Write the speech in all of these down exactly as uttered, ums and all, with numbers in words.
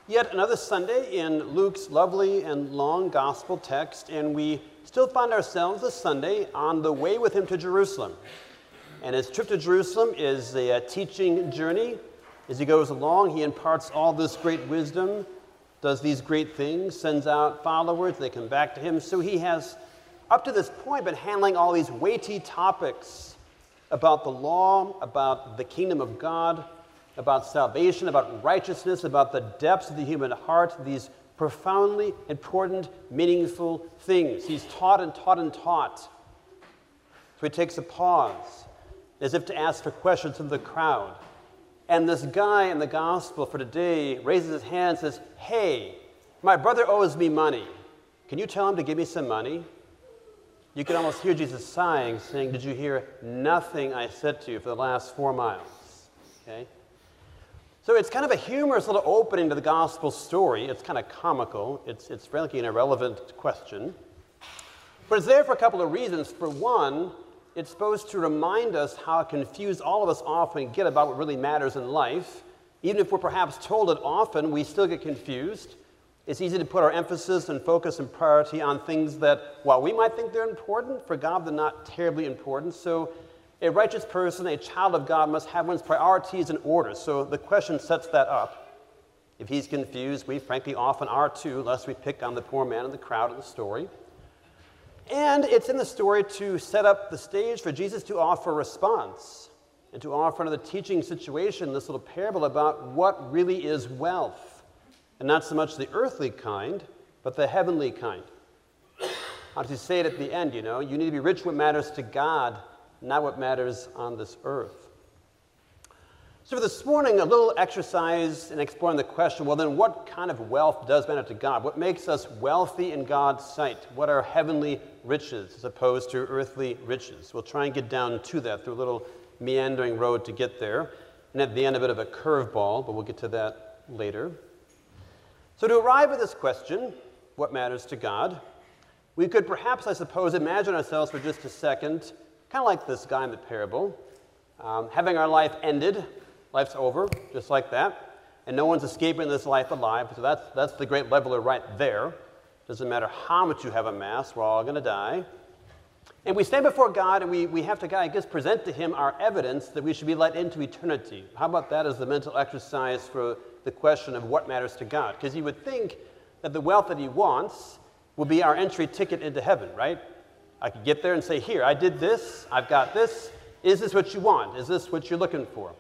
Yet another Sunday in Luke's lovely and long gospel text, and we still find ourselves this Sunday on the way with him to Jerusalem. And his trip to Jerusalem is a, a teaching journey. As he goes along, he imparts all this great wisdom, does these great things, sends out followers, they come back to him. So he has, up to this point, been handling all these weighty topics about the law, about the kingdom of God, about salvation, about righteousness, about the depths of the human heart, these profoundly important, meaningful things. He's taught and taught and taught. So he takes a pause, as if to ask for questions from the crowd. And this guy in the gospel for today raises his hand and says, "Hey, my brother owes me money. Can you tell him to give me some money?" You can almost hear Jesus sighing, saying, "Did you hear nothing I said to you for the last four miles?" Okay? So it's kind of a humorous little opening to the gospel story. It's kind of comical. It's, it's frankly an irrelevant question. But it's there for a couple of reasons. For one, it's supposed to remind us how confused all of us often get about what really matters in life. Even if we're perhaps told it often, we still get confused. It's easy to put our emphasis and focus and priority on things that, while we might think they're important, for God they're not terribly important. So a righteous person, a child of God, must have one's priorities in order. So the question sets that up. If he's confused, we frankly often are too, lest we pick on the poor man in the crowd in the story. And it's in the story to set up the stage for Jesus to offer a response and to offer another teaching situation, this little parable about what really is wealth. And not so much the earthly kind, but the heavenly kind. How does he say it at the end, you know? You need to be rich what matters to God, not what matters on this earth. So for this morning, a little exercise in exploring the question, well then what kind of wealth does matter to God? What makes us wealthy in God's sight? What are heavenly riches as opposed to earthly riches? We'll try and get down to that through a little meandering road to get there. And at the end, a bit of a curveball, but we'll get to that later. So to arrive at this question, what matters to God, we could perhaps, I suppose, imagine ourselves for just a second kind of like this guy in the parable, um, having our life ended, life's over, just like that, and no one's escaping this life alive, so that's, that's the great leveler right there. Doesn't matter how much you have amassed, we're all going to die. And we stand before God, and we, we have to, I guess, present to him our evidence that we should be let into eternity. How about that as the mental exercise for the question of what matters to God? Because you would think that the wealth that he wants would be our entry ticket into heaven, right? I could get there and say, here, I did this, I've got this. Is this what you want? Is this what you're looking for?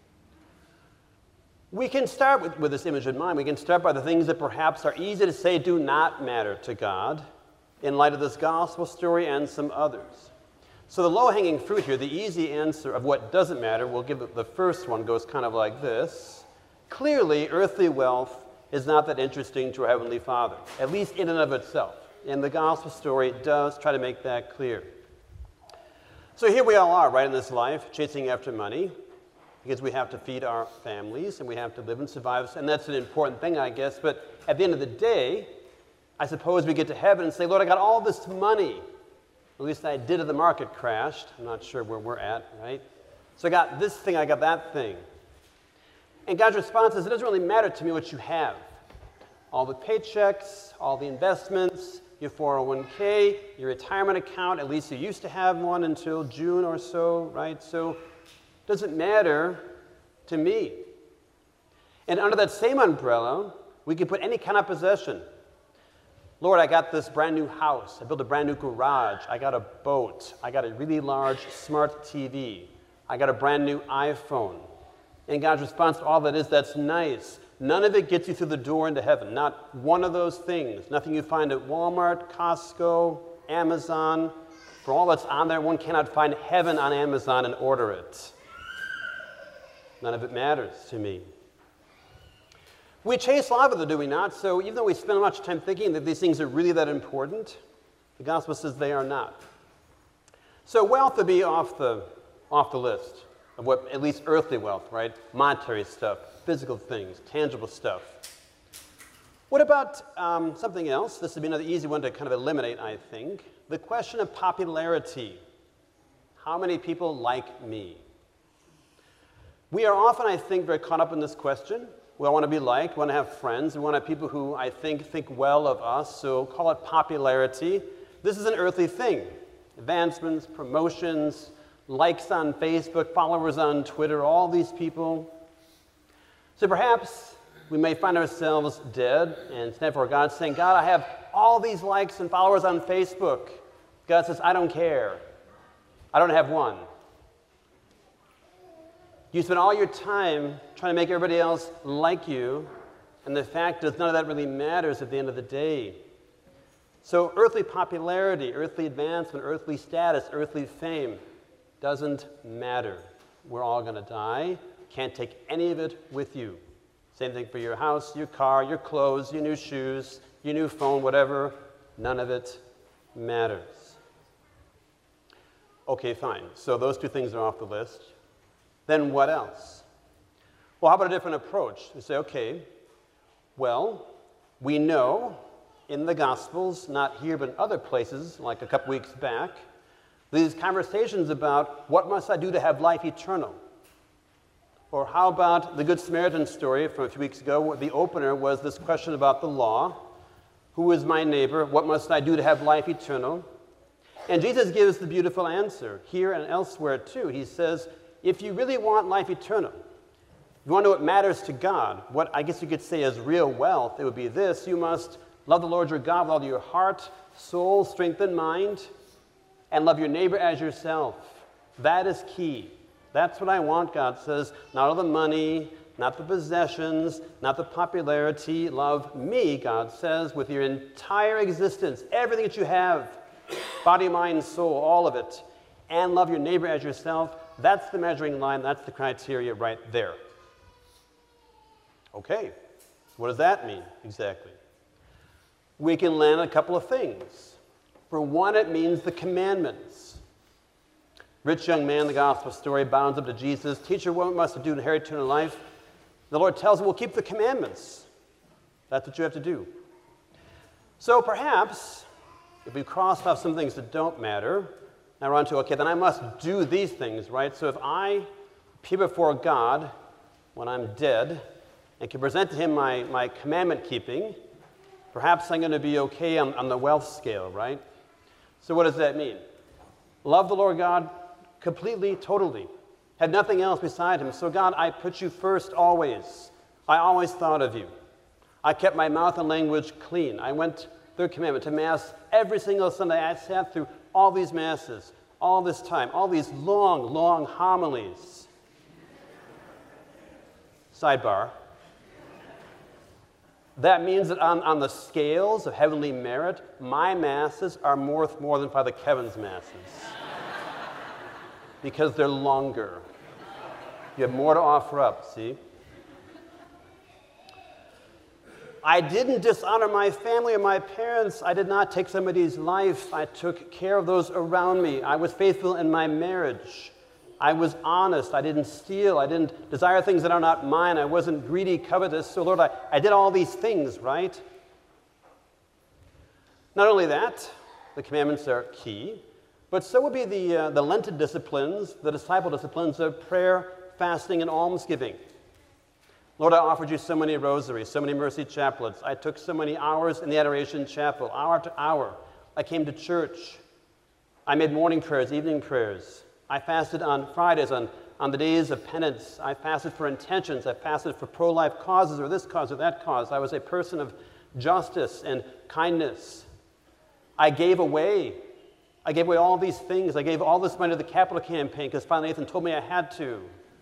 We can start with, with this image in mind. We can start by the things that perhaps are easy to say do not matter to God in light of this gospel story and some others. So the low-hanging fruit here, the easy answer of what doesn't matter, we'll give it, the first one goes kind of like this. Clearly, earthly wealth is not that interesting to our Heavenly Father, at least in and of itself. And the gospel story does try to make that clear. So here we all are, right, in this life, chasing after money, because we have to feed our families and we have to live and survive. And that's an important thing, I guess. But at the end of the day, I suppose we get to heaven and say, Lord, I got all this money. At least I did if the market crashed. I'm not sure where we're at, right? So I got this thing, I got that thing. And God's response is, it doesn't really matter to me what you have. All the paychecks, all the investments, your four oh one k, your retirement account, at least you used to have one until June or so, right? So it doesn't matter to me. And under that same umbrella, we can put any kind of possession. Lord, I got this brand new house. I built a brand new garage. I got a boat. I got a really large smart T V. I got a brand new iPhone. And God's response to all that is, that's nice. None of it gets you through the door into heaven. Not one of those things. Nothing you find at Walmart, Costco, Amazon. For all that's on there, one cannot find heaven on Amazon and order it. None of it matters to me. We chase love with it, do we not? So even though we spend much time thinking that these things are really that important, the gospel says they are not. So wealth would be off the, off the list of what, at least earthly wealth, right? Monetary stuff, physical things, tangible stuff. What about um, something else? This would be another easy one to kind of eliminate, I think. The question of popularity. How many people like me? We are often, I think, very caught up in this question. We all want to be liked. We want to have friends. We want to have people who I think think well of us. So call it popularity. This is an earthly thing. Advancements, promotions, likes on Facebook, followers on Twitter, all these people. So perhaps we may find ourselves dead and stand before God saying, God, I have all these likes and followers on Facebook. God says, I don't care. I don't have one. You spend all your time trying to make everybody else like you, and the fact is none of that really matters at the end of the day. So earthly popularity, earthly advancement, earthly status, earthly fame doesn't matter. We're all going to die. Can't take any of it with you. Same thing for your house, your car, your clothes, your new shoes, your new phone, whatever. None of it matters. Okay, fine. So those two things are off the list. Then what else? Well, how about a different approach? We say, okay, well, we know in the Gospels, not here but in other places, like a couple weeks back, these conversations about what must I do to have life eternal? Or how about the Good Samaritan story from a few weeks ago, where the opener was this question about the law. Who is my neighbor? What must I do to have life eternal? And Jesus gives the beautiful answer here and elsewhere too. He says, if you really want life eternal, if you want to know what matters to God, what I guess you could say is real wealth, it would be this: you must love the Lord your God with all your heart, soul, strength, and mind, and love your neighbor as yourself. That is key. That's what I want, God says. Not all the money, not the possessions, not the popularity. Love me, God says, with your entire existence, everything that you have, body, mind, soul, all of it. And love your neighbor as yourself. That's the measuring line. That's the criteria right there. Okay, so what does that mean exactly? We can land on a couple of things. For one, it means the commandments. Rich young man, the gospel story, bounds up to Jesus. Teacher, what must I do to inherit eternal life? The Lord tells him, well, keep the commandments. That's what you have to do. So perhaps, if we cross off some things that don't matter, now we're on to, okay, then I must do these things, right? So if I appear before God when I'm dead and can present to him my, my commandment keeping, perhaps I'm going to be okay on, on the wealth scale, right? So what does that mean? Love the Lord God completely, totally. Had nothing else beside him. So God, I put you first always. I always thought of you. I kept my mouth and language clean. I went, third commandment, to Mass every single Sunday. I sat through all these Masses, all this time, all these long, long homilies. Sidebar. That means that on, on the scales of heavenly merit, my Masses are worth more than Father Kevin's Masses. Because they're longer. You have more to offer up, see? I didn't dishonor my family or my parents. I did not take somebody's life. I took care of those around me. I was faithful in my marriage. I was honest. I didn't steal. I didn't desire things that are not mine. I wasn't greedy, covetous. So, Lord, I, I did all these things, right? Not only that, the commandments are key, but so would be the, uh, the Lenten disciplines, the disciple disciplines of prayer, fasting, and almsgiving. Lord, I offered you so many rosaries, so many mercy chaplets. I took so many hours in the adoration chapel, hour after hour. I came to church. I made morning prayers, evening prayers. I fasted on Fridays, on, on the days of penance. I fasted for intentions. I fasted for pro-life causes or this cause or that cause. I was a person of justice and kindness. I gave away. I gave away all these things. I gave all this money to the capital campaign because Father Nathan told me I had to.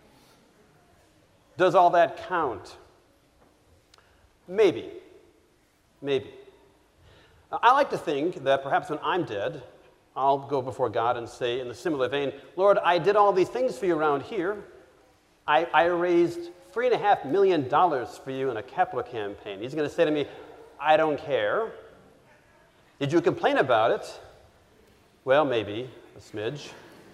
Does all that count? Maybe. Maybe. I like to think that perhaps when I'm dead, I'll go before God and say in the similar vein, Lord, I did all these things for you around here. I, I raised three and a half million dollars for you in a capital campaign. He's going to say to me, I don't care. Did you complain about it? Well, maybe a smidge.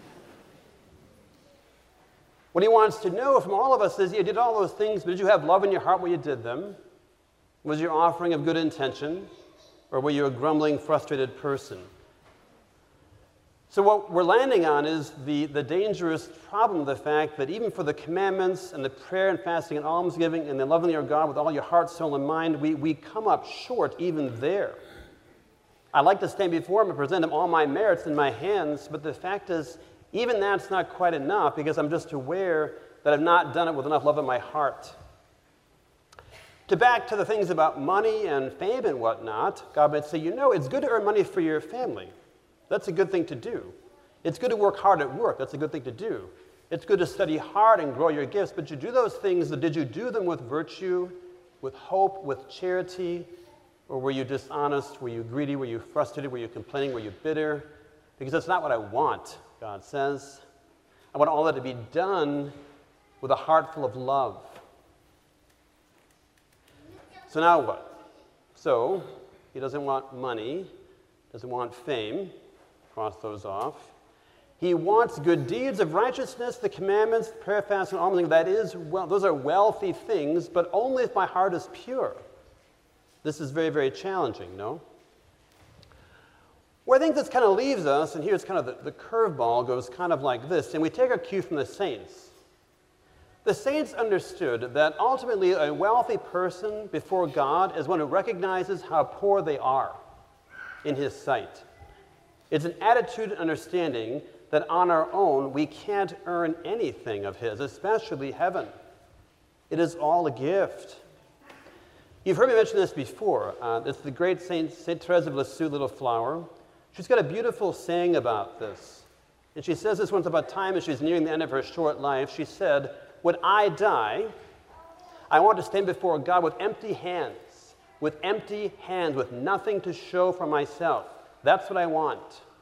What he wants to know from all of us is, you did all those things, but did you have love in your heart when you did them? Was your offering of good intention? Or were you a grumbling, frustrated person? So what we're landing on is the, the dangerous problem, the fact that even for the commandments and the prayer and fasting and almsgiving and the loving your God with all your heart, soul, and mind, we, we come up short even there. I like to stand before him and present him all my merits in my hands, but the fact is, even that's not quite enough because I'm just aware that I've not done it with enough love in my heart. To back to the things about money and fame and whatnot, God might say, you know, it's good to earn money for your family. That's a good thing to do. It's good to work hard at work. That's a good thing to do. It's good to study hard and grow your gifts, but you do those things, did you do them with virtue, with hope, with charity, or were you dishonest? Were you greedy? Were you frustrated? Were you complaining? Were you bitter? Because that's not what I want, God says. I want all that to be done with a heart full of love. So now what? So, he doesn't want money, doesn't want fame. Cross those off. He wants good deeds of righteousness, the commandments, prayer, fast, and almsgiving. That is, well, those are wealthy things, but only if my heart is pure. This is very, very challenging, no? Where I think this kind of leaves us, and here's kind of the, the curveball, goes kind of like this, and we take our cue from the saints. The saints understood that ultimately a wealthy person before God is one who recognizes how poor they are in his sight. It's an attitude and understanding that on our own we can't earn anything of his, especially heaven. It is all a gift. You've heard me mention this before. Uh, it's the great Saint, Saint Therese of Lisieux, Little Flower. She's got a beautiful saying about this. And she says this once about time as she's nearing the end of her short life. She said, when I die, I want to stand before God with empty hands, with empty hands, with nothing to show for myself. That's what I want.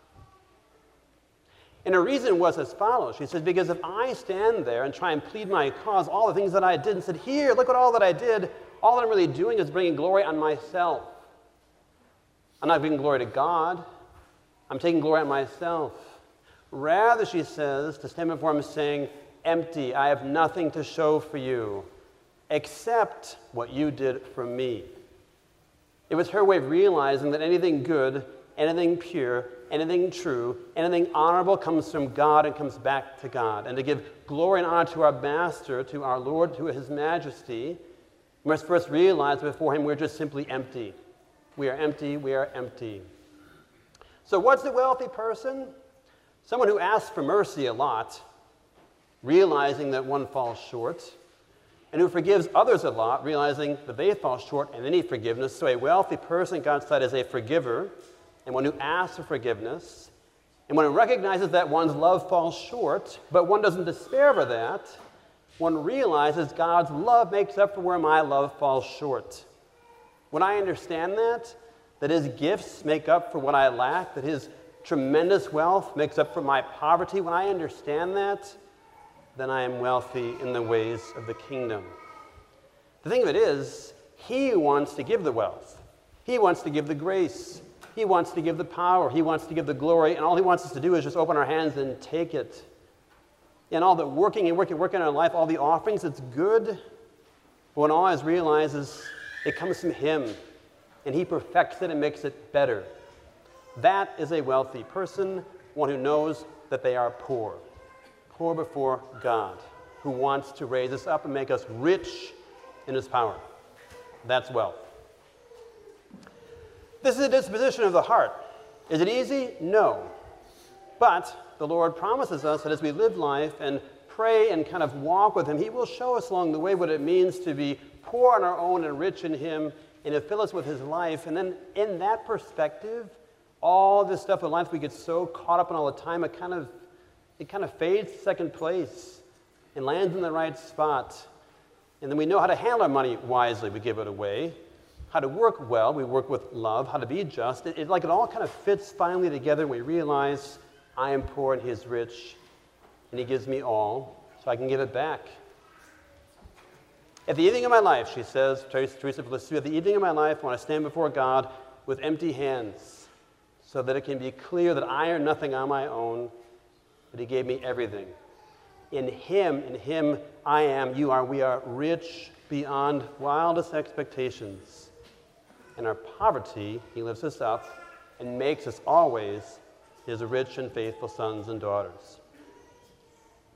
And her reason was as follows. She said, because if I stand there and try and plead my cause, all the things that I did, and said, here, look at all that I did, all that I'm really doing is bringing glory on myself. I'm not bringing glory to God. I'm taking glory on myself. Rather, she says, to stand before him saying, empty, I have nothing to show for you, except what you did for me. It was her way of realizing that anything good, anything pure, anything true, anything honorable comes from God and comes back to God. And to give glory and honor to our Master, to our Lord, to His Majesty, we must first realize before Him we're just simply empty. We are empty, we are empty. So what's a wealthy person? Someone who asks for mercy a lot, realizing that one falls short, and who forgives others a lot, realizing that they fall short and they need forgiveness. So a wealthy person, God's side, is a forgiver, and one who asks for forgiveness, and one who recognizes that one's love falls short, but one doesn't despair over that. One realizes God's love makes up for where my love falls short. When I understand that, that His gifts make up for what I lack, that His tremendous wealth makes up for my poverty, when I understand that, then I am wealthy in the ways of the kingdom. The thing of it is, He wants to give the wealth. He wants to give the grace. He wants to give the power. He wants to give the glory. And all He wants us to do is just open our hands and take it. And all the working and working, working in our life, all the offerings, it's good. But when all I realize is it comes from Him, and He perfects it and makes it better. That is a wealthy person, one who knows that they are poor. Poor before God, who wants to raise us up and make us rich in His power. That's wealth. This is a disposition of the heart. Is it easy? No. But the Lord promises us that as we live life and pray and kind of walk with Him, He will show us along the way what it means to be poor on our own and rich in Him, and to fill us with His life. And then in that perspective, all this stuff in life we get so caught up in all the time, it kind of it kind of fades to second place and lands in the right spot. And then we know how to handle our money wisely. We give it away. How to work well. We work with love. How to be just. It, it like it all kind of fits finally together, and we realize I am poor and He is rich, and He gives me all, so I can give it back. At the evening of my life, she says, Teresa of Lisieux, at the evening of my life, I want to stand before God with empty hands, so that it can be clear that I are nothing on my own, but He gave me everything. In Him, in Him I am, you are, we are rich beyond wildest expectations. In our poverty, He lifts us up and makes us always his rich and faithful sons and daughters.